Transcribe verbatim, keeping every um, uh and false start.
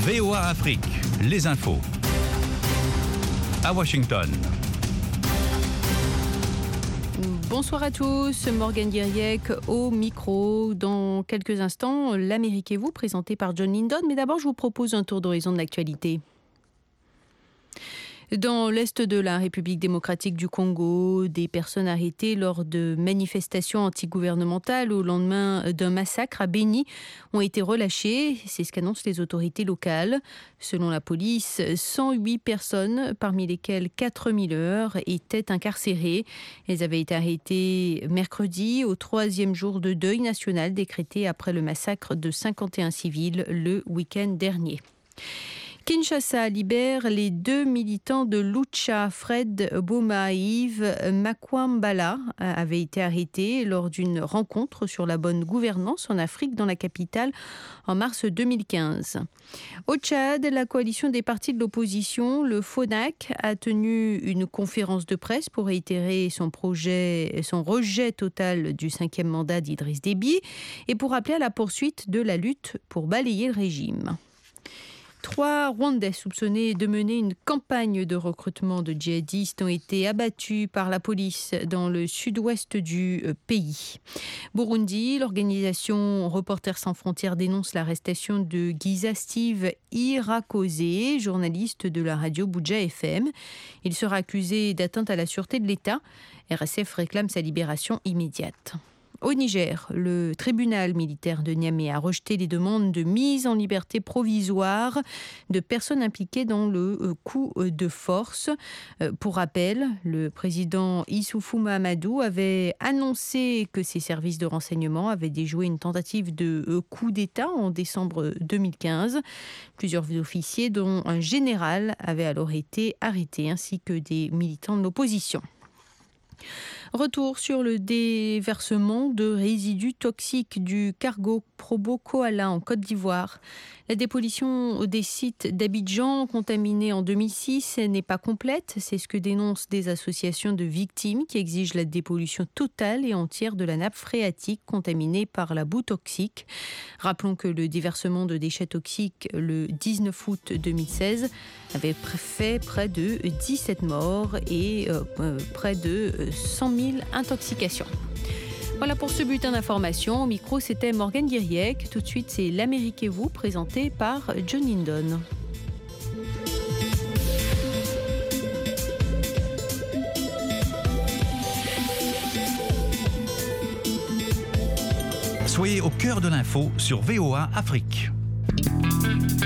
V O A Afrique, les infos. À Washington. Bonsoir à tous, Morgane Guiriec au micro. Dans quelques instants, l'Amérique et vous, présenté par John Lindon. Mais d'abord, je vous propose un tour d'horizon de l'actualité. Dans l'est de la République démocratique du Congo, des personnes arrêtées lors de manifestations antigouvernementales au lendemain d'un massacre à Beni ont été relâchées. C'est ce qu'annoncent les autorités locales. Selon la police, cent huit personnes, parmi lesquelles quatre mineurs, étaient incarcérées. Elles avaient été arrêtées mercredi, au troisième jour de deuil national décrété après le massacre de cinquante et un civils le week-end dernier. Kinshasa libère les deux militants de Lucha. Fred Boma et Yves Makwambala avaient été arrêtés lors d'une rencontre sur la bonne gouvernance en Afrique dans la capitale en mars deux mille quinze. Au Tchad, la coalition des partis de l'opposition, le FONAC, a tenu une conférence de presse pour réitérer son projet, son rejet total du cinquième mandat d'Idriss Déby et pour appeler à la poursuite de la lutte pour balayer le régime. Trois Rwandais soupçonnés de mener une campagne de recrutement de djihadistes ont été abattus par la police dans le sud-ouest du pays. Burundi, l'organisation Reporters sans frontières dénonce l'arrestation de Giza Steve Irakoze, journaliste de la radio Buja F M. Il sera accusé d'atteinte à la sûreté de l'État. R S F réclame sa libération immédiate. Au Niger, le tribunal militaire de Niamey a rejeté les demandes de mise en liberté provisoire de personnes impliquées dans le coup de force. Pour rappel, le président Issoufou Mahamadou avait annoncé que ses services de renseignement avaient déjoué une tentative de coup d'État en décembre deux mille quinze. Plusieurs officiers, dont un général, avaient alors été arrêtés, ainsi que des militants de l'opposition. Retour sur le déversement de résidus toxiques du cargo Probo Koala en Côte d'Ivoire. La dépollution des sites d'Abidjan contaminés en deux mille six n'est pas complète. C'est ce que dénoncent des associations de victimes qui exigent la dépollution totale et entière de la nappe phréatique contaminée par la boue toxique. Rappelons que le déversement de déchets toxiques le dix-neuf août deux mille seize avait fait près de dix-sept morts et euh, près de cent mille intoxications. Voilà pour ce bulletin d'information. Au micro, c'était Morgane Guiriec. Tout de suite, c'est l'Amérique et vous, présenté par John Lindon. Soyez au cœur de l'info sur V O A Afrique.